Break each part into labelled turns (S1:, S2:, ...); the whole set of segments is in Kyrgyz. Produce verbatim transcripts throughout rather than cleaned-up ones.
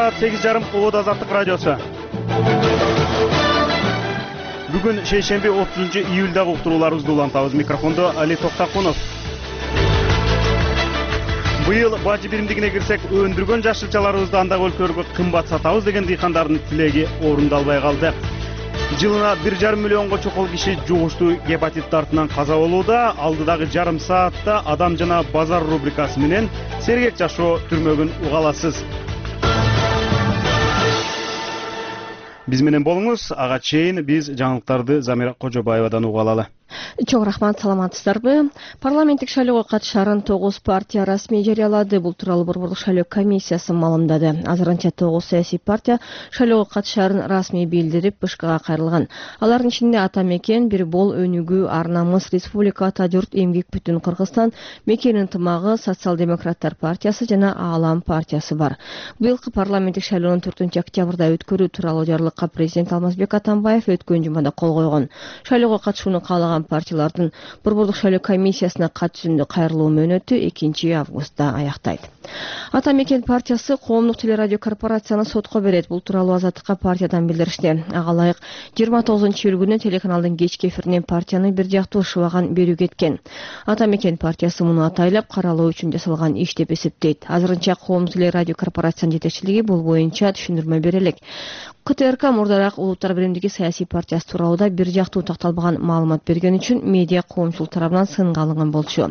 S1: саат сегиз жарым Обод Азаттык радиосу. Бүгүн шейшемби отузунчу июлдагы уктурууларыбызды улантабыз. Микрофондо Али Токтакунов. Быйыл бажы биримдигине кирсек, өндүргөн жашылчаларыбызды андагы өлкөлөргө кымбат сатабыз деген дыйкандардын тилеги орундалбай калды. Жылына бир жарым миллионго чокол киши жугуштуу гепатит тартынан каза болууда. Алдыдагы жарым саатта адам жана базар рубрикасы менен сергек жашоо түрмөгүн угаласыз. Биз менен болуңуз. Ага чейин биз жаңылыктарды Замира Кожобаевадан угалалы.
S2: Чоң рахмат, саламатсыздарбы? Парламенттик шайлоого катышаарын тогуз партия расмий жарыялады. Бул тууралуу Борбордук шайлоо комиссиясы маалымдады. Азырынча тогуз саясий партия шайлоого катышаарын расмий билдирип, БШКга кайрылган. Алардын ичинде Ата Мекен, Бир Бол, Өнүгүү, Ар Намыс, Республика, Ата Журт, Эмгек бүтүн Кыргызстан, Мекен ынтымагы, Социал-демократтар партиясы жана Аалам партиясы бар. Быйылкы парламенттик шайлоонун төртүнчү октябрда өткөрүү тууралуу жарлыкка президент Алмазбек Атамбаев өткөн жумада кол койгон. Шайлоого катышууну каалаган партиялардын Борбордук шайлоо комиссиясына катышуунун кайрылуу мөөнөтү экинчи августта аяктайт. Ата Мекен партиясы коомдук телерадио корпорацияны сотко берет. Бул тууралуу Азаттыкка партиядан билдиришти. Ага ылайык жыйырма тогузунчу июль күнү телеканалдын кечки эфиринен партияны бир жактуу шыбаган берүү кеткен. Ата Мекен партиясы муну атайлап каралуу үчүн жасалган иш деп эсептейт. Азырынча коомдук телерадио корпорациянын жетекчилиги бул боюнча түшүндүрмө бере элек. КТРК мурдараак Улуттар биримдиги саясий партиясы тууралуу бир жактуу такталбаган маалымат берген үчүн медиа коомчулук тарабынан сынга алынган болчу.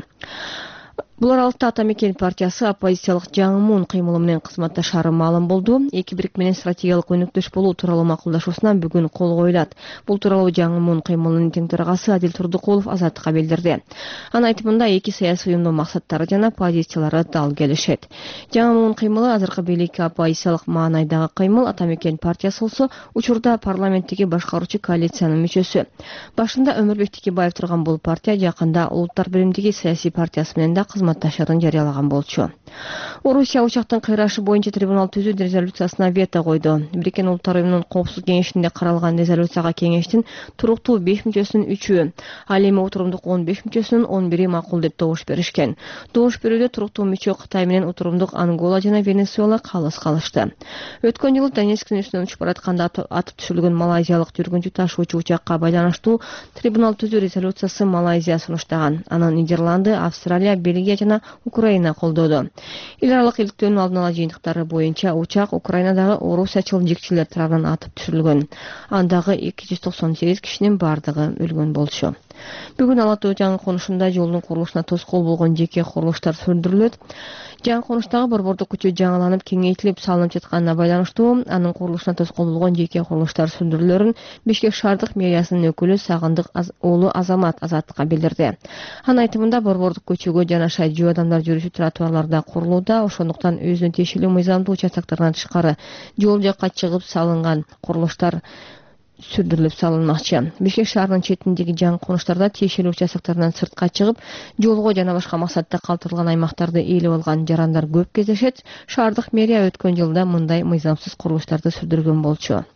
S2: Бул аралыкта Ата Мекен партиясы оппозициялык жаңымун кыймылы менен кызматташары маалым болду. Эки бирик менен стратегиялык өнөктөш болуу тууралуу макулдашуусуна бүгүн кол коюлат. Бул тууралуу жаңымун кыймылынын тең төрагасы Адил Турдукулов Азаттыкка билдирди. Анын айтымында эки саясий уюмдун максаттары жана позициялары дал келишет. Жаңымун кыймылы азыркы бийликке оппозициялык маанайдагы кыймыл. Ата Мекен партиясы болсо учурда парламенттеги башкаруучу коалициянын мүчөсү. Башында Өмүрбек Текебаев турган бул партия жакында Улуттар биримдиги саясий партиясы менен да кызматташарын жарыялаган болчу. Орусия учактын кыйрашы боюнча трибунал түзүү резолюциясына вето койду. Бириккен Улуттар уюмунун коопсуздук кеңешинде каралган резолюцияга кеңештин туруктуу беш мүчөсүнүн үчөө, ал эми отурумдук он беш мүчөсүнүн он бири макул деп добуш беришкен. Добуш берүүдө туруктуу мүчө Кытай менен отурумдук Ангола жана Венесуэла калыс калышты. Өткөн жылы Донецк үстүнөн учуп баратканда атып түшүрүлгөн малайзиялык жүргүнчү ташуучу учакка байланыштуу трибунал түзүү резолюциясы Малайзия сунуштаган. Анан Нидерланды, Австралия, Бельгия жана Украина колдоду. Эл аралык иликтөөнүн алдын ала жыйынтыктары боюнча учак Украинадагы орусиячыл жикчилер тарабынан атып түшүрүлгөн. Андагы эки жүз токсон сегиз кишинин бардыгы өлгөн болчу. Бүгүн Ала Тоо жаңы конушунда жолдун курулушуна тоскоол болгон жеке курулуштар сүрүндүрүлөт. Жаңы конуштагы борбордук көчө жаңыланып, кеңейтилип салынып жатканына байланыштуу анын курулушуна тоскоол болгон жеке курулуштар сүрүндүрүүлөрүн Бишкек шаардык мэриясынын өкүлү Сагындык уулу Азамат Азаттыкка билдирди. Анын айтымында борбордук көчөгө жанаша жөө адамдар жүрүшү тротуарларда курулууда, ошондуктан өзүнө тиешелүү мыйзамдуу учактактардан тышкары жол жакка чыгып салынган курулуштар сүрдүрүлүп салынмакчы. Бишкек шаарынын четиндеги жаңы конуштарда тиешелүү учактактардан сыртка чыгып, жолго жана башка максатта калтырылган аймактарды ээлеп алган жарандар көп кездешет. Шаардык мэрия өткөн жылда мындай мыйзамсыз курулуштарды сүрдүргөн болчу.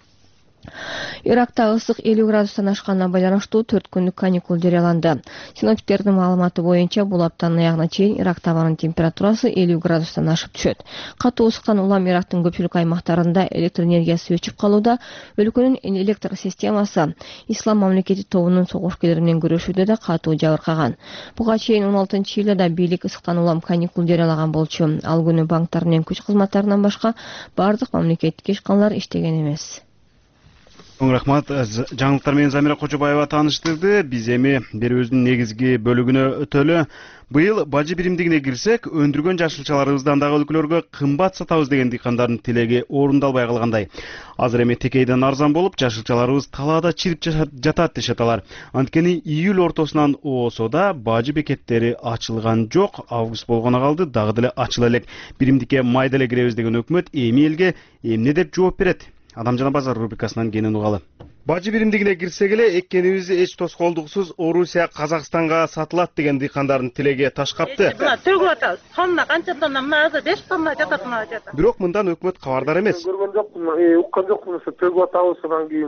S2: Иракта ысык элүү градустан ашканына байланыштуу төрт күндүк каникул жарыяланды. Синоптиктердин маалыматы боюнча бул аптанын аягына чейин Иракта абанын температурасы элүү градустан ашып түшөт. Катуу ысыктан улам Ирактын көпчүлүк аймактарында электр энергиясы өчүп калууда. Өлкөнүн электр системасы Ислам мамлекети тобунун согушкерлери менен күрөшүүдө да катуу жабыркаган. Буга чейин он алтынчы июлда бийлик ысыктан улам каникул жарыялаган болчу. Ал күнү банктар менен күч кызматтарынан башка бардык мамлекеттик ишканалар иштеген эмес.
S1: Чоң рахмат. Жаңылыктар менен Замира Кожобаева тааныштырды. Биз эми берүүбүздүн негизги бөлүгүнө өтөлү. Быйыл бажы биримдигине кирсек, өндүргөн жашылчаларыбызды андагы өлкөлөргө кымбат сатабыз деген дыйкандардын тилеги орундалбай калгандай. Азыр эми текейден арзан болуп, жашылчаларыбыз талаада чирип жатат дешет алар. Анткени июль ортосунан оосо да бажы бекеттери ачылган жок. Август болгоно калды, дагы деле ачыла элек. Биримдикке майда эле киребиз деген өкмөт эми элге эмне деп жооп берет? Адам жана базар рубрикасынан кенен угалы. Бажы биримдигине кирсек эле эккенибиз эч тоскоолдуксуз Орусия Казакстанга сатылат деген дыйкандардын тилеги таш капты.
S3: Төгүп атабыз. Тонна канча тонна маза беш тонна жатат мына жата.
S1: Бирок мындан өкмөт кабардар эмес.
S4: Көргөн жокмун, уккан жокмун, төгүп атабыз, анан кийин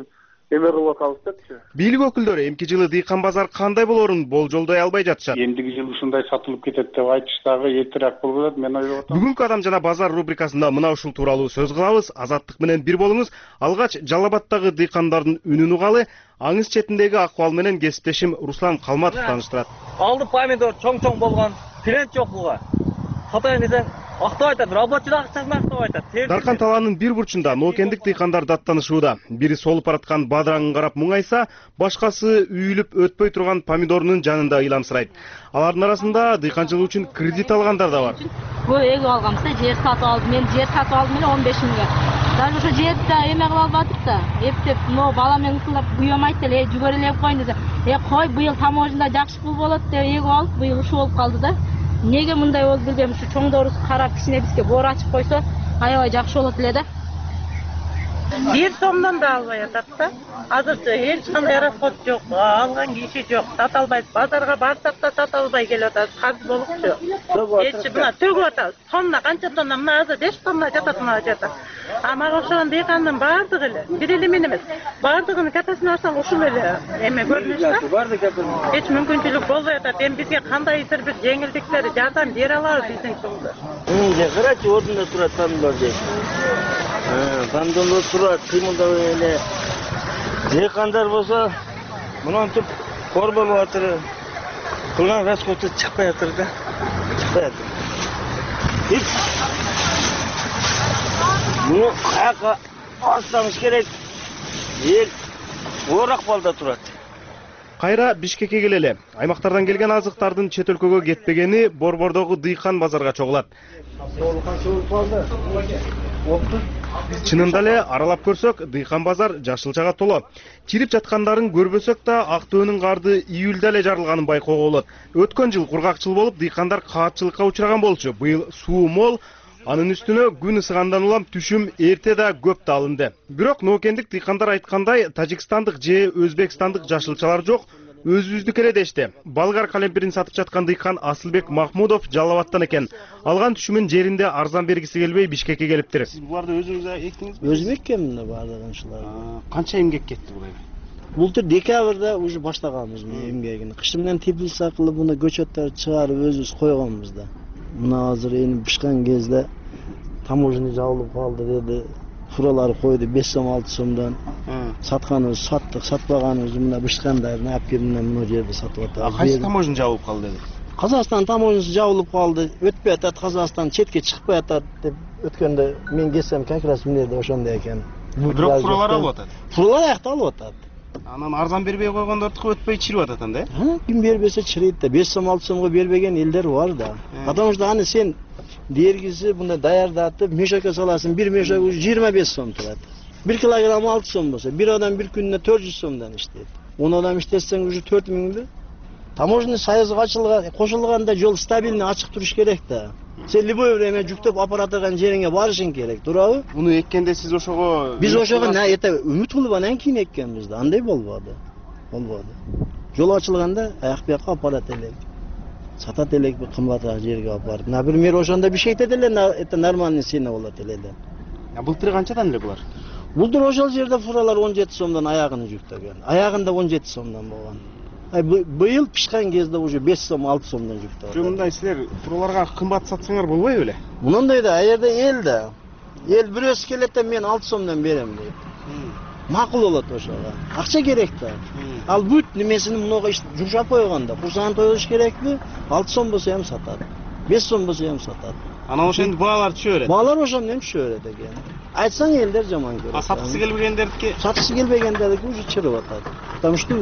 S4: эме кылып атабыз депчи.
S1: Бийлик өкүлдөрү эмки жылы дыйкан базар кандай болоорун болжолдой албай жатышат.
S4: Эмдиги жыл ушундай сатылып кетет деп айтыш дагы эртерээк болуп атат, мен ойлоп атам.
S1: Бүгүнкү Адам жана базар рубрикасында мына ушул тууралуу сөз кылабыз. Азаттык менен бир болуңуз. Алгач Жалал Абаддагы дыйкандардын үнүн угалы. Аңыз четиндеги акыбал менен кесиптешим Руслан Калматов тааныштырат.
S5: Алды помидор чоң-чоң болгон, клиент жок буга. Сатайын десең, актап айтат, рабочий акчасын актап айтат.
S1: Даркан талаанын бир бурчунда ноокендик дыйкандар даттанышууда. Бири солуп бараткан бадыраңын карап муңайса, башкасы үйүлүп өтпөй турган помидорунун жанында ыйламсырайт. Алардын арасында дыйканчылык үчүн кредит алгандар да бар.
S6: Бул эги алганбыз, жер сатып алдым. Мен жер сатып алдым эле он беш миңге. Даже ошо жерди эме кылып албадык да. Эптеп, но бала менен ысылдап буйамайт эле, жүгөрү эле коюн десе. Э, кой, быйыл таможняда жакшы пул болот деп эги алып, быйыл ушул болуп калды да. Неге мындай болду билбейм, ушу чоңдорубуз карап кичине бизге боор ачып койсо, аябай жакшы болот эле да.
S3: бир сомдон да албай атат да. Азырча эч кандай расход жок, алган киши жок, сата албайт. Базарга барсак да сата албай келип атат. Каз болупчу. Эч мына төгүп атабыз. Тонна канча тонна, мына азыр беш тонна жатат, мына жатат. А мага ошон дыйкандын баардыгы эле, бир эле мен эмес, баардыгынын катасын алсаң ушул эле эме көрүнүш да. Эч мүмкүнчүлүк болбой атат. Эми бизге кандайдыр бир жеңилдиктер, жардам бере алабы биздин чоңдор?
S5: Мынча карачы, ордунда турат помидор дейт. Помидор турат, кыймылдабай эле. Дыйкандар болсо, мынантип кор болуп атыр. Кылган расходу чыкпай атыр да. Чыкпай атыр. Эч муну каяка алсаңыз керек. Эл оор акыбалда турат.
S1: Кайра Бишкекке келели. Аймактардан келген азыктардын чет өлкөгө кетпегени Борбордогу дыйкан базарга чогулат. Чынында эле аралап көрсөк, дыйкан базар жашылчага толо. Чирип жаткандарын көрбөсөк да, Актөөнүн карды июлда эле жарылганын байкоого болот. Өткөн жыл кургакчыл болуп, дыйкандар каатчылыкка учураган болчу. Быйыл суу мол, анын үстүнө күн ысыгандан улам түшүм эрте да көп да алынды. Бирок ноокендик дыйкандар айткандай, тажикстандык же өзбекстандык жашылчалар жок, өзүбүздүкү эле дешти. Болгар калемпирин сатып жаткан дыйкан Асылбек Махмудов Жалал Абадтан экен. Алган түшүмүн жеринде арзан бергиси келбей Бишкекке келиптир.
S7: Сиз буларды өзүңүз эктиңизби?
S5: Өзүм эккенмин баардыгын ушулар.
S7: Канча эмгек кетти буга?
S5: Былтыр декабрда уже баштаганбыз эмгегин. Кыш менен теплица кылып, муну көчөттөрдү чыгарып өзүбүз койгонбуз да. Мына азыр эми бышкан кезде таможня жабылып калды деди. Фуралары койду беш сом алты сомдон. Сатканыбыз саттык, сатпаганыбыз мына бышкандарын алып келип мына жерде сатып атабыз.
S7: Кайсы таможня жабылып калды деди?
S5: Казакстан таможнясы жабылып калды. Өтпөй атат, Казакстан четке чыкпай атат деп өткөндө мен келсем как раз мына жерде ошондой экен.
S7: Бирок фуралар алып атат.
S5: Фуралар аякта алып атат.
S7: Анан арзан бербей койгондордуку өтпөй чирип атат анда, э?
S5: Ким бербесе чирейт да. беш сом алты сомго бербеген элдер бар да. Потому что аны сен дергиси мындай даярдатып, мешокко саласың, бир мешок уже жыйырма беш сом турат. бир килограмм алты сом болсо, бир адам бир күнүнө төрт жүз сомдон иштейт. он адам иштесең уже төрт миңди. Таможня союзга ачылган, кошулганда жол стабильный ачык туруш керек да. Сен любой время жүктөп апара турган жериңе барышың керек, туурабы?
S7: Муну эккенде сиз ошого
S5: Биз ошого эте үмүт кылып анан кийин эккенбиз да. Андай болбоду. Болбоду. Жол ачылганда аяк бияка апарат элек. Сатат элек бир кымбатыраак жерге апарып. Например, ошондо бишкекте деле это нормальный цена болот эле да.
S7: Былтыр канчадан эле булар?
S5: Былтыр ошол жерде фуралар он жети сомдон аягын жүктөгөн. Аягында он жети сомдон болгон. Ай быйыл пишкан кезде уже беш сом алты сомдон жүктөгөн.
S7: Жо мындай силер фураларга кымбат сатсаңар болбой беле?
S5: Мындай да, а жерде эл да. Эл бирөөсү келет да мен алты сомдон берем дейт. Макул болот ошого. Акча керек да. Ал бүт немесини мынага жумшап койгондо, курсаган тойлош керекпи? алты сом болсо эм сатат. беш сом болсо эм сатат.
S7: Анан ошондо баалар түшө берет.
S5: Баалар ошондон түшө берет экен. Айтсаң элдер жаман көрөт.
S7: А саткысы келбегендердики?
S5: Саткысы келбегендердики уже чырып атат. Потому что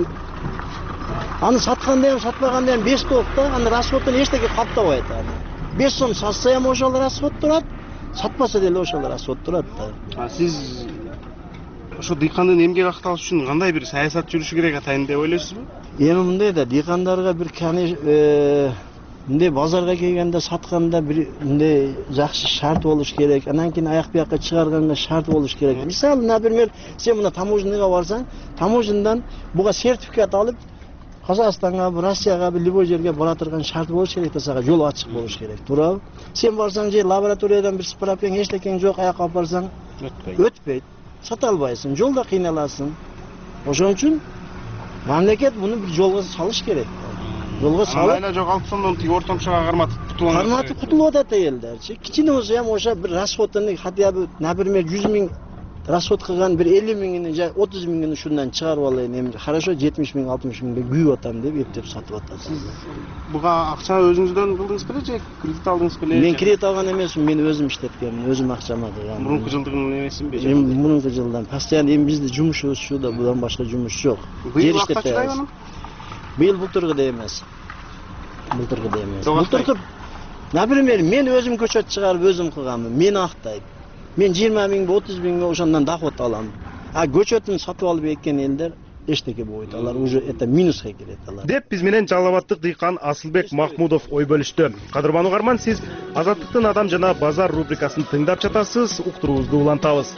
S5: аны сатканда эм, сатпаганда эм беш топ да, аны расходтон эчтеке каптабайт аны. беш сом сатса эм ошол расход турат, сатпаса деле ошол расход турат да.
S7: А сиз ошо дыйкандын эмгек акталышы үчүн кандай бир саясат жүрүшү керек атайын деп ойлойсузбу?
S5: Эми мындай да, дыйкандарга бир кане мындай базарга келгенде сатканда бир мындай жакшы шарт болуш керек. Анан кийин аяк бияка чыгарганга шарт болуш керек. Мисалы, например, сен мына таможняга барсаң, таможнядан буга сертификат алып, Казакстанга, Россияга, любой жерге бара турган шарт болуш керек да, сага жол ачык болуш керек, туурабы? Сен барсаң же лабораториядан бир справкаң эчтекең жок, аякка апарсаң, өтпөйт. Өтпөйт. Сата албайсың, жолда кыйналасың. Ошон үчүн мамлекет муну бир жолго салыш керек. Жолго салып
S7: Айла жоголуп сондон тиги ортомчуга карматып кутулган.
S5: Карматып кутулуп атат элдерчи. Кичине болсо ham ошо бир расходтон хотя бы, например, жүз миң расход кылган бир элүү миңини же отуз миңини ушундан чыгарып алайын. Эми хорошо жетимиш миң, алтымыш миңге күйүп атам деп эптеп сатып атасыз.
S7: Буга акча өзүңүздөн кылдыңыз беле же кредит алдыңыз беле?
S5: Мен кредит алган эмесмин, мен өзүм иштеткенмин, өзүм акчама кылгам.
S7: Мурунку жылдын эмесинби?
S5: Эми мурунку жылдан постоянно эми бизде жумушубуз шуда, будан башка жумуш жок.
S7: Быйыл акча чыдайбы?
S5: Быйыл былтыргыдай эмес. Былтыргыдай эмес. Былтыркы, например, мен өзүм көчөт чыгарып өзүм кылганмын. Мени актайт. Мен жыйырма миң, отуз миң ошондон доход алам. А көчөтүн сатып алып эккен элдер эчтеке болбойт. Алар уже это минуска кирет алар.
S1: Деп биз менен Жалал Абадтык дыйкан Асылбек Махмудов ой бөлүштү. Кадырбан угарман, сиз Азаттыктын адам жана базар рубрикасын тыңдап жатасыз. Уктуруубузду улантабыз.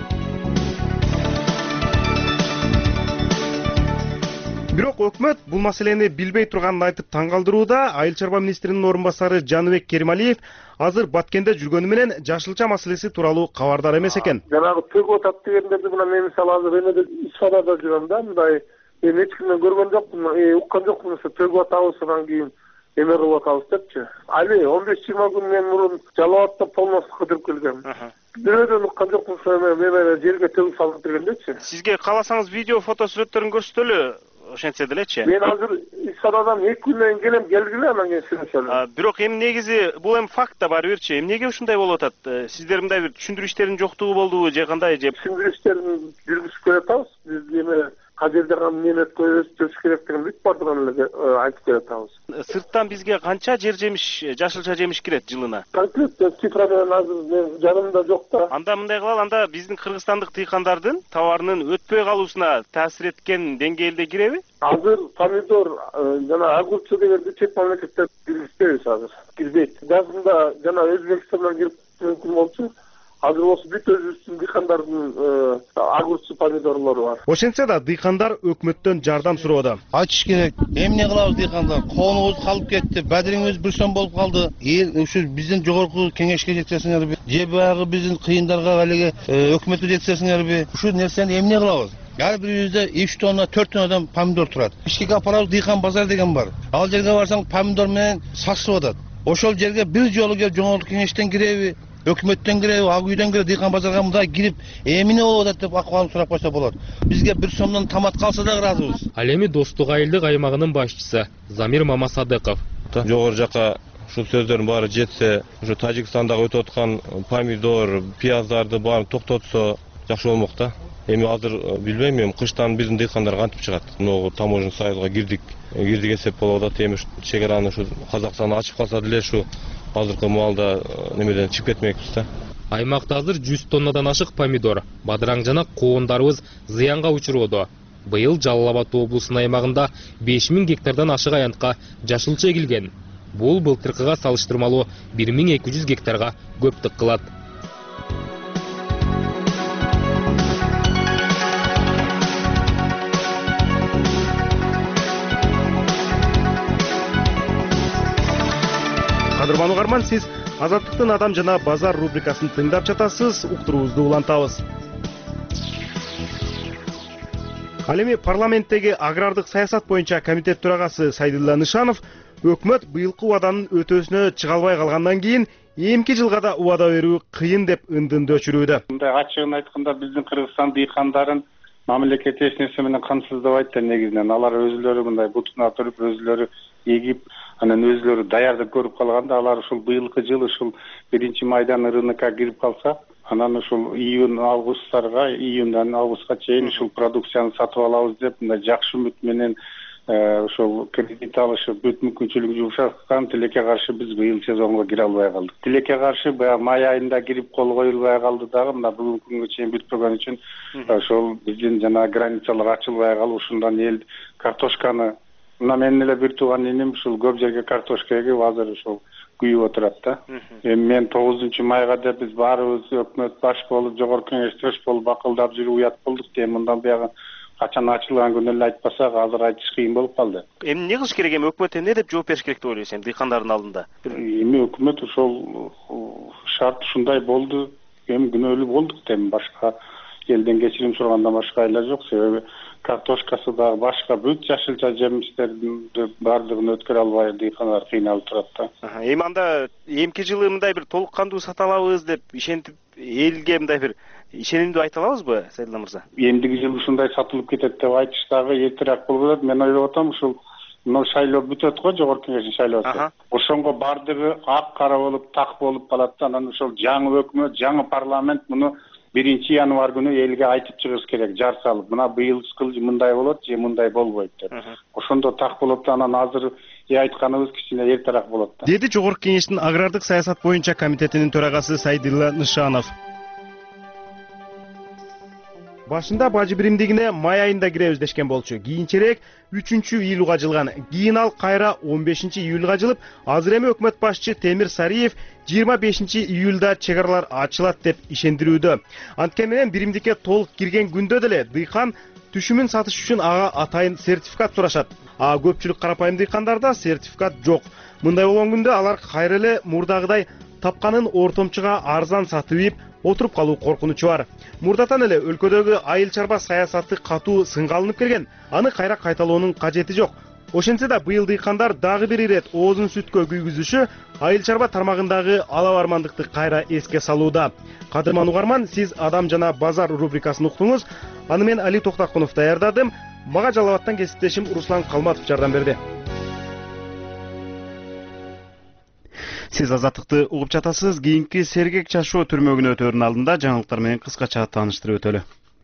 S1: Бирок өкмөт бул маселени билбей турганын айтып таң калтырууда. Айыл чарба министринин орун басары Жаныбек Керималиев азыр Баткенде жүргөнү менен жашылча маселеси тууралуу кабардар эмес экен.
S4: Жанагы төгүп атат дегендерди мына мен мисалы азыр эмеде ишарада жүрөм да, мындай эми эч кимден көргөн жокмун, уккан жокмун, төгүп атабыз, анан кийин эме кылып атабыз депчи. Али он беш жыйырма күн мен мурун Жалал Абадта полностью кыдырып келгем. Бирөөдөн уккан жокмун, мен жерге төгүп салып бергендечи.
S1: Сизге кааласаңыз видео, фото сүрөттөрүн көрсөтөлү. Ошентсе делечи.
S4: Мен азыр ишарадан эки күндөн келем, келгиле анан кийин сүрөтөлүм.
S1: Бирок эми негизи бул эми факт да бар берчи. Эмнеге ушундай болуп атат? Сиздер мындай бир түшүндүрүү иштеринин жоктугу болдубу же кандай же?
S4: Түшүндүрүү иштерин жүргүзүп келатабыз. Биз эме кажерде неме өстүрүш керек деген бүт бардыгын эле айтып келатабыз.
S1: Сырттан бизге канча жер жемиш, жашылча жемиш кирет жылына?
S4: Конкретно цифра менен азыр мен жанымда жок да.
S1: Анда мындай кылалы, анда биздин кыргызстандык дыйкандардын товарынын өтпөй калуусуна таасир эткен деңгээлде киреби?
S4: Азыр помидор жана огурчу дегенди чет мамлекеттер киргизбейбиз азыр. Кирбейт. Жазында жана Өзбекстандан кирип мүмкүн болчу. Азыр болсо бүт өзүбүздүн дыйкандардын огурчу помидорлору бар.
S1: Ошентсе да дыйкандар өкмөттөн жардам суроодо.
S8: Айтыш керек. Эмне кылабыз дыйкандар? Коонубуз калып кетти, бадириңиз бир сом болуп калды. Эл ушу биздин жогорку кеңешке жеткизсеңерби, же баягы биздин кыйындарга алиге өкмөткө жеткизсеңерби, ушу нерсени эмне кылабыз? Ар бирибизде үч тонна, төрт тоннадан помидор турат. Бишкекке апарабыз, дыйкан базар деген бар. Ал жерге барсаң помидор менен сатышып атат. Ошол жерге бир жолу келип жогорку кеңештен киреби, өкмөттөн киреби, ак үйдөн киреби, дыйкан базарга мындай кирип, эмне болуп атат деп акыбалын сурап койсо болот. Бизге бир сомдон тамат калса да ыраазыбыз.
S9: Ал эми Достук айылдык аймагынын башчысы Замир Мамасадыков.
S10: Жогору жака ушул сөздөрдүн баары жетсе, ушу Тажикстандагы өтүп аткан помидор, пияздарды баарын токтотсо жакшы болмок да. Эми азыр билбейм, эми кыштан биздин дыйкандар кантип чыгат? Могу таможенный союзга кирдик, кирдик эсеп болуп атат. Эми чегараны ушу Казакстан ачып калса деле ушу азыркы маалда немеден чыгып кетмекпиз да.
S9: Аймакта азыр жүз тоннадан ашык помидор, бадыраң жана коондарыбыз зыянга учуроодо. Быйыл Жалал Абад облусунун аймагында беш миң гектардан ашык аянтка жашылча эгилген. Бул былтыркыга салыштырмалуу бир миң эки жүз гектарга көптүк кылат.
S1: Кадырбан угарман, сиз Азаттыктын адам жана базар рубрикасын тыңдап жатасыз. Уктуруубузду улантабыз. Ал эми парламенттеги агрардык саясат боюнча комитет төрагасы Сайдулла Нышанов өкмөт быйылкы убаданын өтөөсүнө чыга албай калгандан кийин эмки жылга да убада берүү кыйын деп ындынды өчүрүүдө.
S4: Мындай ачыгын айтканда биздин Кыргызстан дыйкандарын мамлекет эч нерсе менен камсыздабайт да негизинен. Алар өзүлөрү мындай бутуна туруп, өзүлөрү эгип, анан өзүлөрү даярдап көрүп калганда, алар ушул быйылкы жыл ушул биринчи майдан рынокко кирип калса, анан ушул июнь августтарга, июндан августка чейин ушул продукцияны сатып алабыз деп мындай жакшы үмүт менен ошол кредит алышып, бүт мүмкүнчүлүгүн жумшаткан. Тилекке каршы биз быйыл сезонго кире албай калдык. Тилекке каршы баягы май айында кирип кол коюлбай калды дагы, мына бүгүнкү күнгө чейин бүткөн үчүн ошол биздин жана границалар ачылбай калып, ушундан эл картошканы, мына менин эле бир тууган иним ушул көп жерге картошка эгип азыр ушул күйүп отурат да. Эми мен тогузунчу майга деп биз баарыбыз өкмөт баш болуп, жогорку кеңеште өч болуп бакылдап жүрүп уят болдук да. Мындан баягы качан ачылган күнү эле айтпасак, азыр айтыш кыйын болуп калды.
S1: Эми эмне кылыш керек? Эми өкмөт эмне деп жооп бериш керек деп ойлойсуң дыйкандардын алдында?
S4: Эми өкмөт ошол шарт ушундай болду, эми күнөөлүү болдук да, эми башка элден кечирим сурагандан башка айла жок. Себеби картошкасы дагы башка бүт жашылча жемиштердин баардыгын өткөрө албай дыйкандар кыйналып турат да.
S1: Эми анда эмки жылы мындай бир толук кандуу сата алабыз деп ишентип элге мындай бир ишенимдүү айта алабызбы, Сайдулла мырза?
S4: Эмдиги жылы ушундай сатылып кетет деп айтыш дагы эртерээк болуп атат. Мен ойлоп атам, ушул мына шайлоо бүтөт го, жогорку кеңештин шайлоосу. Ошонго баардыгы ак кара болуп, так болуп калат да. Анан ошол жаңы өкмөт, жаңы парламент муну биринчи январь күнү элге айтып чыгыш керек, жар салып. Мына быйыл мындай болот же мындай болбойт деп. Ошондо так болот да, анан азыр айтканыбыз кичине эртерээк болот да.
S1: Деди жогорку кеңештин агрардык саясат боюнча комитетинин төрагасы Сайдулла Нышанов. Башында бажы биримдигине май айында киребиз дешкен болчу. Кийинчерээк үчүнчү июлга жылган. Кийин ал кайра он бешинчи июлга жылып, азыр эми өкмөт башчы Темир Сариев жыйырма бешинчи июлда чек аралар ачылат деп ишендирүүдө. Анткени менен биримдикке толук кирген күндө деле дыйкан түшүмүн сатыш үчүн ага атайын сертификат сурашат. А көпчүлүк карапайым дыйкандарда сертификат жок. Мындай болгон күндө алар кайра эле мурдагыдай тапканын ортомчуга арзан сатып ийип отуруп калуу коркунучу бар. Мурдатан эле өлкөдөгү айыл чарба саясаты катуу сынга алынып келген. Аны кайра кайталоонун кажети жок. Ошентсе да быйыл дыйкандар дагы бир ирет оозун сүткө күйгүзүшү айыл чарба тармагындагы алабармандыкты кайра эске салууда. Кадырман угарман, сиз Адам жана базар рубрикасын уктуңуз. Аны мен Али Токтакунов даярдадым. Мага Жалал Абадтан кесиптешим Руслан Калматов жардам берди. Сиз азаттыкты угуп жатасыз. Кийинки сергек жашоо түрмөгүнө өтөөрүнүн алдында жаңылыктар менен кыскача тааныштырып өтөлү.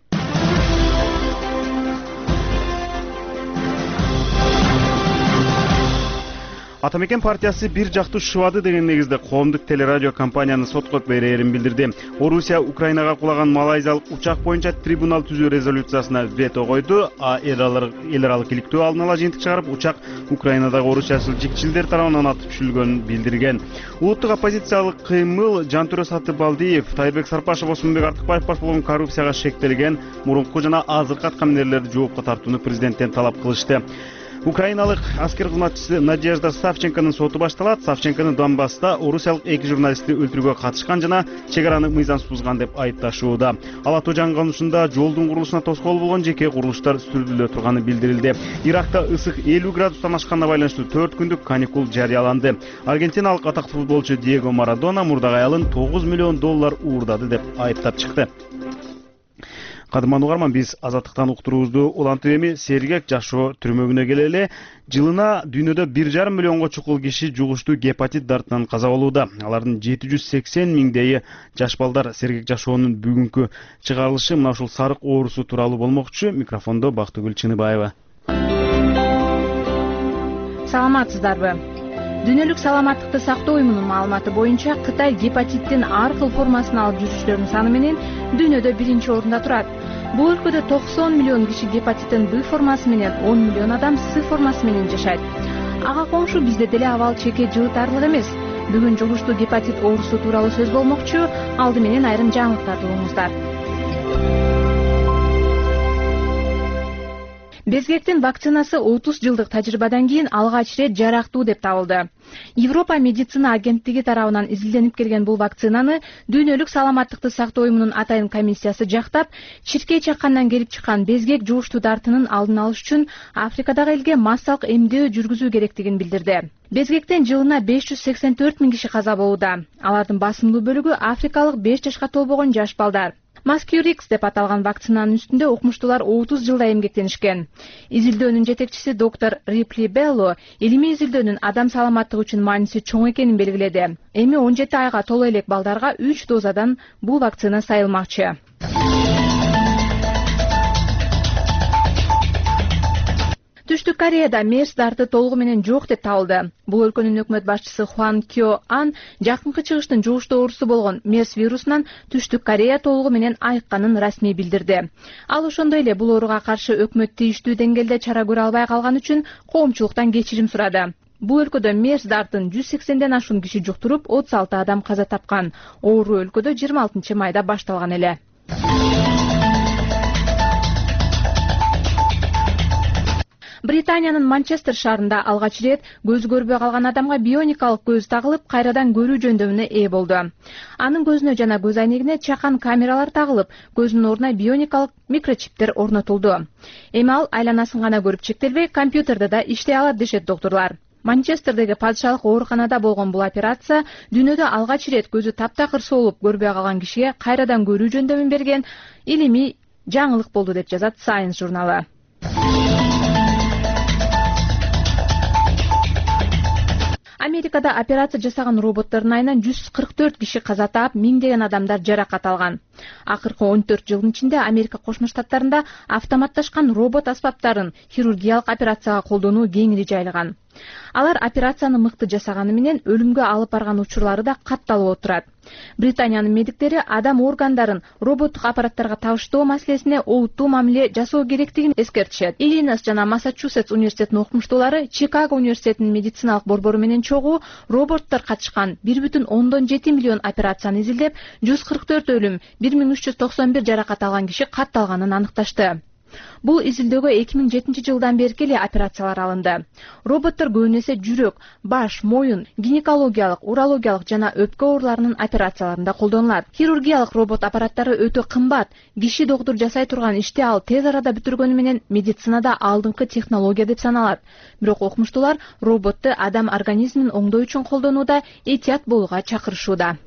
S1: Атамекен партиясы бир жактуу шыбады деген негизде коомдук телерадио компанияны сотко берээрин билдирди. Орусия Украинага кулаган малайзиялык учак боюнча трибунал түзүү резолюциясына вето койду, а эл аралык иликтөө алдын ала жыйынтык чыгарып, учак Украинадагы орусиячыл жикчилдер тарабынан атып түшүрүлгөнүн билдирген. Улуттук оппозициялык кыймыл Жантүрө Сатыбалдиев, Тайырбек Сарпашев, Осмонбек Артыкбаев баш болгон коррупцияга шектелген мурунку жана азыркы аткаминерлерди жоопко тартууну президенттен талап кылышты. Украиналык аскер кызматчысы Надежда Савченконун соту башталат. Савченкону Донбасста орусиялык эки журналистти өлтүрүүгө катышкан жана чек араны мыйзамсыз бузган деп айыпташууда. Ал Ато жаңганышында жолдун курулушуна тоскоол болгон жеке курулуштар сүрүлө турганы билдирилди. Иракта ысык элүү градустан ашканына байланыштуу төрт күндүк каникул жарыяланды. Аргентиналык атактуу футболчу Диего Марадона мурдагы аялын тогуз миллион доллар уурдады деп айыптап чыкты. Кадырман угарман, биз азаттыктан уктуруубузду улантып эми сергек жашоо түрмөгүнө келели. Жылына дүйнөдө бир жарым миллионго чукул киши жугуштуу гепатит дартынан каза болууда. Алардын жети жүз сексен миңдейи жаш балдар. Сергек жашоонун бүгүнкү чыгарылышы мына ушул сарык оорусу тууралуу болмокчу. Микрофондо Бактыгүл Чыныбаева.
S11: Саламатсыздарбы? Дүйнөлүк саламаттыкты сактоо уюмунун маалыматы боюнча Кытай гепатиттин ар кыл формасын алып жүрүүчүлөрдүн саны менен дүйнөдө биринчи орунда турат. Бул өлкөдө токсон миллион киши гепатиттин Б формасы менен, он миллион адам С формасы менен жашайт. Ага коңшу бизде деле абал чеке жылытарлык эмес. Бүгүн жугуштуу гепатит оорусу тууралуу сөз болмокчу. Алды менен айрым жаңылыктарды угуңуздар. Безгектин вакцинасы отуз жылдык тажрыйбадан кийин алгач ирет жарактуу деп табылды. Европа медицина агенттиги тарабынан изилденип келген бул вакцинаны дүйнөлүк саламаттыкты сактоо уюмунун атайын комиссиясы жактап, чиркей чаккандан келип чыккан безгек жугуштуу дартынын алдын алыш үчүн Африкадагы элге массалык эмдөө жүргүзүү керектигин билдирди. Безгектен жылына беш жүз сексен төрт миң киши каза болууда. Алардын басымдуу бөлүгү африкалык беш жашка толбогон жаш балдар. Маскюрикс деп аталган вакцинанын үстүндө окумуштуулар отуз жылдай эмгектенишкен. Изилдөөнүн жетекчиси доктор Рипли Белло илимий изилдөөнүн адам саламаттыгы үчүн мааниси чоң экенин белгиледи. Эми он жети айга толо элек балдарга үч дозадан бул вакцина сайылмакчы. Түштүк Кореяда мерс дарты толугу менен жок деп табылды. Бул өлкөнүн өкмөт башчысы Хван Кё Ан жакынкы чыгыштын жугуштуу оорусу болгон мерс вирусунан Түштүк Корея толугу менен айыкканын расмий билдирди. Ал ошондой эле бул ооруга каршы өкмөт тийиштүү деңгээлде чара көрө албай калган үчүн коомчулуктан кечирим сурады. Бул өлкөдө мерс дартын жүз сексенден ашуун киши жуктуруп, отуз алты адам каза тапкан. Оору өлкөдө жыйырма алтынчы майда башталган эле. Британиянын Манчестер шаарында алгач ирет көзү көрбөй калган адамга бионикалык көз тагылып, кайрадан көрүү жөндөмүнө ээ болду. Анын көзүнө жана көз айнегине чакан камералар тагылып, көзүнүн ордуна бионикалык микрочиптер орнотулду. Эми ал айланасын гана көрүп чектелбей, компьютерде да иштей алат дешет доктурлар. Манчестердеги падышалык ооруканада болгон бул операция дүйнөдө алгач ирет көзү таптакыр соолуп көрбөй калган кишиге кайрадан көрүү жөндөмүн берген илимий жаңылык болду деп жазат Science журналы. Америкада операция жасаган роботтордун айынан жүз кырк төрт киши каза таап, миңдеген адамдар жаракат алган. Акыркы он төрт жылдын ичинде Америка Кошмо Штаттарында автоматташкан робот аспаптарын хирургиялык операцияга колдонуу кеңири жайылган. Алар операцияны мыкты жасаганы менен өлүмгө алып барган учурлары да катталып отурат. Британиянын медиктери адам органдарын роботтук аппараттарга табыштоо маселесине олуттуу мамиле жасоо керектигин эскертишет. Иллинойс жана Массачусетс университетинин окумуштуулары Чикаго университетинин медициналык борбору менен чогуу роботтор катышкан бир бүтүн ондон жети миллион операцияны изилдеп, жүз кырк төрт өлүм, бир миң үч жүз токсон бир жаракат алган киши катталганын аныкташты. Бул изилдөөгө эки миң жетинчи жылдан бери эле операциялар алынды. Роботтор көбүнө эсе жүрөк, баш, моюн, гинекологиялык, урологиялык жана өпкө ооруларынын операцияларында колдонулат. Хирургиялык робот аппараттары өтө кымбат. Киши доктур жасай турган ишти ал тез арада бүтүргөнү менен медицинада алдыңкы технология деп саналат. Бирок окумуштуулар роботту адам организмин оңдоо үчүн колдонууда этият болууга чакырышууда.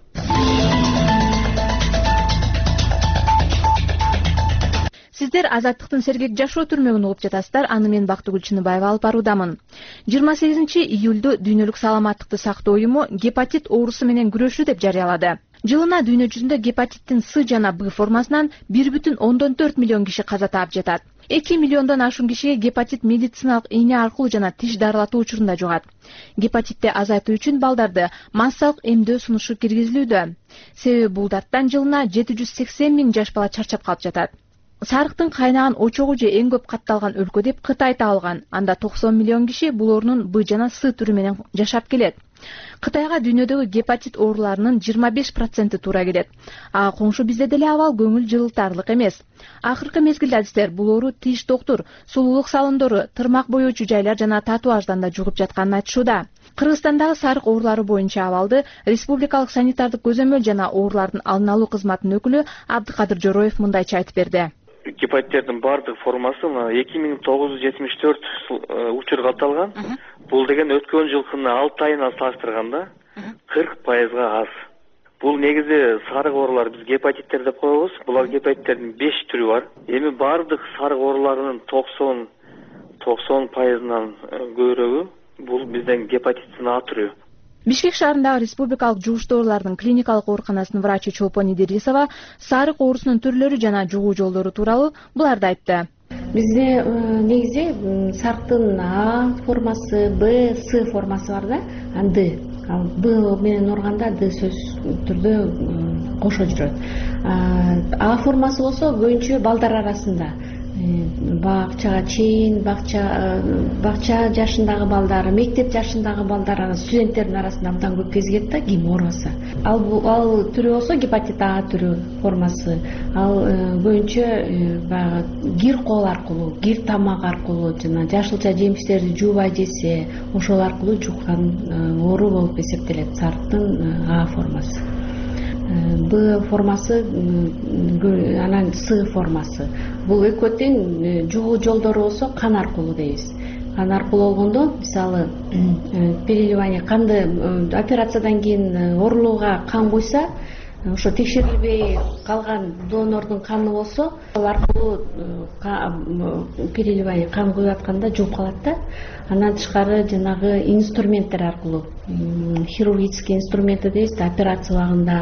S11: Сиздер Азаттыктын сергек жашоо түрмөгүн угуп жатасыздар. Аны мен Бактыгүл Чыныбаева алып баруудамын. жыйырма сегизинчи июлду Дүйнөлүк саламаттыкты сактоо уюму гепатит оорусу менен күрөшүү деп жарыялады. Жылына дүйнө жүзүндө гепатиттин С жана Б формасынан бир бүтүн ондон төрт миллион киши каза таап жатат. эки миллиондон ашуун кишиге гепатит медициналык ийне аркылуу жана тиш дарылатуу учурунда жугат. Гепатитти азайтуу үчүн балдарды массалык эмдөө сунушу киргизилүүдө. Себеби бул даттан жылына жети жүз сексен миң жаш бала чарчап калып жатат. Сарыктын кайнаган очогу же эң көп катталган өлкө деп Кытай табылган. Анда токсон миллион киши бул оорунун Б жана С түрү менен жашап келет. Кытайга дүйнөдөгү гепатит ооруларынын жыйырма беш проценти туура келет. А коңшу бизде деле абал көңүл жылытарлык эмес. Акыркы мезгилде адистер бул оору тиш доктур, сулуулук салондору, тырмак боечу жайлар жана татуаждан да жугуп жатканын айтышууда. Кыргызстандагы сарык оорулары боюнча абалды Республикалык санитардык көзөмөл жана оорулардын алдын алуу кызматынын өкүлү Абдыкадыр Жороев мындайча айтып берди.
S12: Гепатиттердин баардык формасы эки миң тогуз жүз жетимиш төрт учур катталган. Бул деген өткөн жылкыны алты айына салыштырганда кырк пайызга аз. Бул негизи сарык оорулар биз гепатиттер деп коебуз. Булар гепатиттердин беш түрү бар. Эми баардык сарык ооруларынын токсон токсон пайызынан көбүрөгү бул бизден гепатиттин А түрү.
S11: Бишкек шаарындагы республикалык жугуштуу оорулардын клиникалык ооруканасынын врачы Чолпон Идирисова сарык оорусунун түрлөрү жана жугуу жолдору тууралуу буларды айтты.
S13: Бизде негизи сарыктын А формасы, Б, С формасы бар да, Д. Ал Б менен урганда Д сөз түрдө кошо жүрөт. А формасы болсо көбүнчө балдар арасында бакчага чейин, бакча бакча жашындагы балдар, мектеп жашындагы балдар, студенттердин арасында абдан көп кезигет да, ким оорубаса. Ал ал түрү болсо гепатит А түрү формасы. Ал көбүнчө баягы кир кол аркылуу, кир тамак аркылуу жана жашылча жемиштерди жуубай жесе, ошол аркылуу жуккан оору болуп эсептелет, сарыктын А формасы. Б формасы, анан С формасы. Бул экөө тең жугуу жолдору болсо кан аркылуу дейбиз. Кан аркылуу болгондо, мисалы, переливание канды операциядан кийин оорулууга кан куйса, ошо текшерилбей калган донордун каны болсо, ал аркылуу переливание кан куюп атканда жугуп калат да. Андан тышкары жанагы инструменттер аркылуу, хирургический инструменты дейбиз да, операция убагында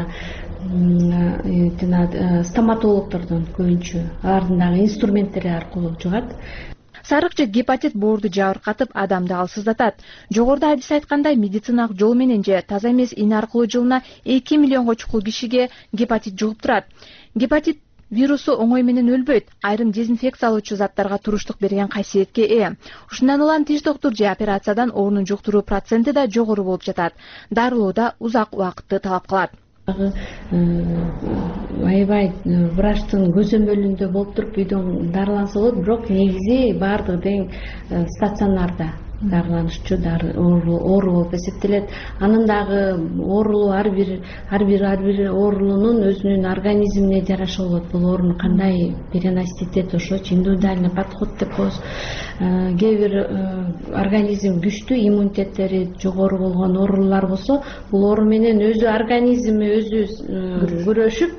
S13: жана стоматологдордун көбүнчө алардын дагы инструменттери аркылуу жугат.
S11: Сарык же гепатит боорду жабыркатып, адамды алсыздатат. Жогоруда адис айткандай, медициналык жол менен же таза эмес ийне аркылуу жылына эки миллионго чукул кишиге гепатит жугуп турат. Гепатит вирусу оңой менен өлбөйт, айрым дезинфекциялоочу заттарга туруштук берген кайсиетке ээ. Ушундан улам тиш доктур же операциядан оорунун жуктуруу проценти да жогору болуп жатат. Дарылоо да узак убакытты талап кылат.
S13: аябай врачтын көзөмөлүндө болуп туруп үйдөн дарыланса болот, бирок негизи баардыгы тең стационарда дарыланышчу оору болуп эсептелет. Анын дагы оорулуу ар бир ар бир ар бир оорулуунун өзүнүн организмине жараша болот. Бул ооруну кандай переносить этет, ошочу индивидуальный подход деп коебуз. Кээ бир организм күчтүү, иммунитеттери жогору болгон оорулар болсо, бул оору менен өзү организми өзү күрөшүп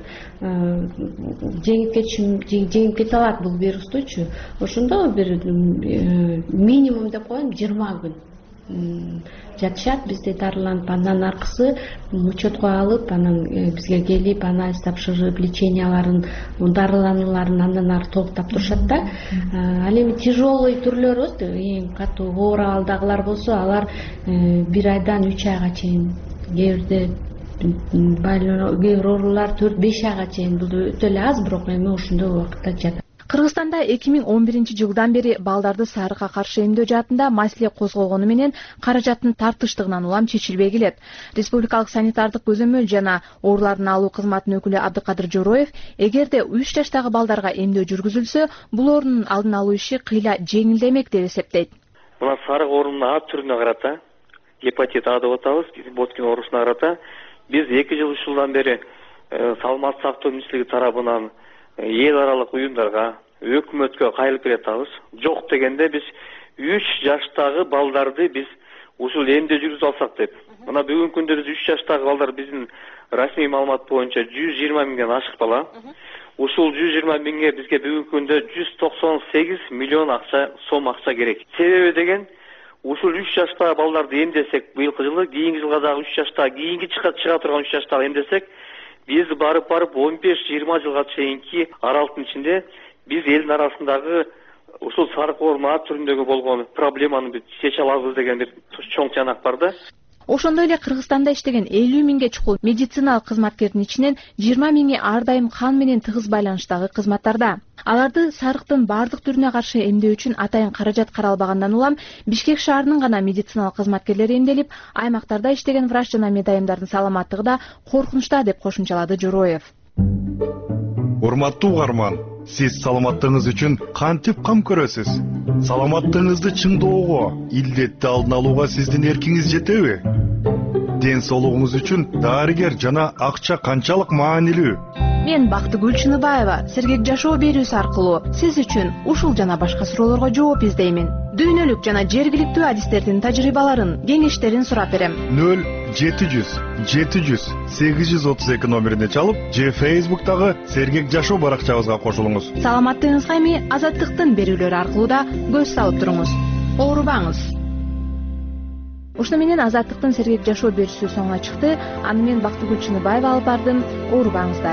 S13: жеңип кетишим жеңип кете алат бул вирустучу. Ошондо бир минимум деп коем жыйырма күн жатышат, бизде дарыланып, андан аркысы учетко алып, анан бизге келип анализ тапшырып, леченияларын, дарыланууларын андан ары толуктап турушат да. Ал эми тяжелый түрлөрү, эң катуу оор абалдагылар болсо, алар бир айдан үч айга чейин, кээ бирде кээ бир оорулар төрт беш айга чейин, бул өтө эле аз, бирок эми ошондой убакытта жатат.
S11: Кыргызстанда эки миң он биринчи жылдан бери балдарды сарыкка каршы эмдөө жаатында маселе козголгону менен каражаттын тартыштыгынан улам чечилбей келет. Республикалык санитардык көзөмөл жана оорулардын алуу кызматынын өкүлү Абдыкадыр Жороев, эгерде үч жаштагы балдарга эмдөө жүргүзүлсө, бул оорунун алдын алуу иши кыйла жеңилдемек деп эсептейт.
S12: Мына сарык оорунун А түрүнө карата, гепатит А деп атабыз, Боткин оорусуна карата биз эки жыл үч жылдан бери саламаттык сактоо министрлиги тарабынан эл аралык уюмдарга, өкмөткө кайрылып келатабыз. Жок дегенде биз үч жаштагы балдарды биз ушул эмдөө жүргүзүп алсак деп. Мына бүгүнкү күндө биз үч жаштагы балдар биздин расмий маалымат боюнча жүз жыйырма миңден ашык бала. Ушул жүз жыйырма миңге бизге бүгүнкү күндө жүз токсон сегиз миллион акча сом акча керек. Себеби деген ушул үч жаштагы балдарды эмдесек, быйылкы жылы, кийинки жылга дагы үч жаштагы, кийинки чыга турган үч жаштагы эмдесек, биз барып барып он беш жыйырма жылга чейинки аралыктын ичинде биз элдин арасындагы ушул сарык оорунун А түрүндөгү болгон проблеманы биз чече алабыз деген бир чоң чанак бар да.
S11: Ошондой эле Кыргызстанда иштеген элүү миңге чукул медициналык кызматкердин ичинен жыйырма миңи ар дайым кан менен тыгыз байланыштагы кызматтарда. Аларды сарыктын бардык түрүнө каршы эмдөө үчүн атайын каражат каралбагандан улам Бишкек шаарынын гана медициналык кызматкерлери эмделип, аймактарда иштеген врач жана медайымдардын саламаттыгы да коркунучта деп кошумчалады Жороев.
S14: Урматтуу угарман, сиз саламаттыгыңыз үчүн кантип кам көрөсүз? Саламаттыгыңызды чыңдоого, илдетти алдын алууга сиздин эркиңиз жетеби? Ден соолугуңуз үчүн дарыгер жана акча канчалык маанилүү?
S11: Мен Бактыгүл Чыныбаева сергек жашоо берүүсү аркылуу сиз үчүн ушул жана башка суроолорго жооп издеймин. Дүйнөлүк жана жергиликтүү адистердин тажрыйбаларын, кеңештерин сурап берем.
S14: нөл жети жүз жети жүз сегиз жүз отуз эки номерине чалып, же Facebook'тагы сергек жашоо баракчабызга кошулуңуз.
S11: Саламаттыгыңызга эми Азаттыктын берүүлөрү аркылуу да көз салып туруңуз. Оорубаңыз. Ушуну менен Азаттыктын сергек жашоо берүүсү соңуна чыкты. Аны мен Бактыгүл Чыныбаева алып бардым. Оорубаңыздар.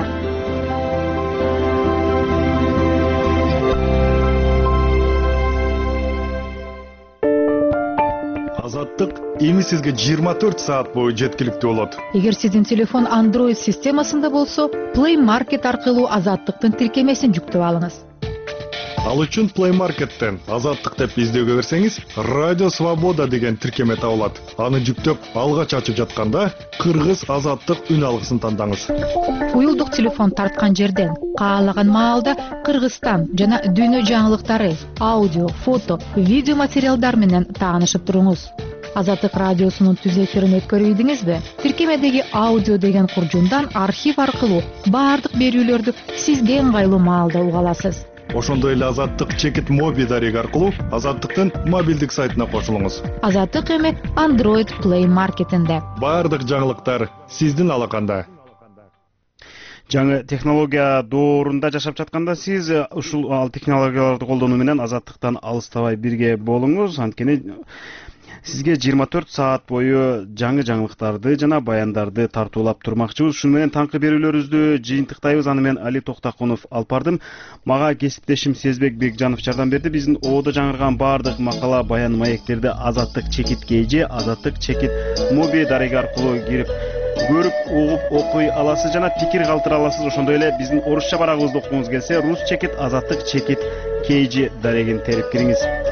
S14: Азаттык эми сизге жыйырма төрт саат бою жеткиликтүү болот.
S15: Эгер сиздин телефон Android системасында болсо, Play Market аркылуу Азаттыктын тиркемесин жүктөп алыңыз.
S14: Ал үчүн Play Market'тен Азаттык деп издөөгө берсеңиз, Радио Свобода деген тиркеме табылат. Аны жүктөп, алгач ачып жатканда Кыргыз Азаттык үн алгысын тандаңыз.
S15: Уюлдук телефон тарткан жерден каалаган маалда Кыргызстан жана дүйнө жаңылыктары, аудио, фото, видео материалдар менен таанышып туруңуз. Азаттык радиосунун түз эфирин өткөрүп ийдиңизби? Тиркемедеги аудио деген куржундан архив аркылуу баардык берүүлөрдү сизге ыңгайлуу маалда уга аласыз.
S14: Ошондой эле Азаттык чекит моби дареги аркылуу Азаттыктын мобилдик сайтына кошулуңуз.
S15: Азаттык эми Android Play Market'инде.
S14: Баардык жаңылыктар сиздин алаканда.
S1: Жаңы технология доорунда жашап жатканда сиз ушул ал технологияларды колдонуу менен Азаттыктан алыстабай бирге болуңуз. Анткени сизге жыйырма төрт саат бою жаңы жаңылыктарды жана баяндарды тартуулап турмакчыбыз. Ушуну менен таңкы берүүлөрүбүздү жыйынтыктайбыз. Аны мен Али Токтакунов алып бардым. Мага кесиптешим Сезбек Бекжанов жардам берди. Биздин оодо жаңырган баардык макала, баян, маектерди Азаттык чекит кж, Азаттык чекит моби дареги аркылуу кирип көрүп, угуп, окуй аласыз жана пикир калтыра аласыз. Ошондой эле биздин орусча барагыбызды окугуңуз келсе, Рус чекит, Азаттык чекит кж дарегин терип кириңиз.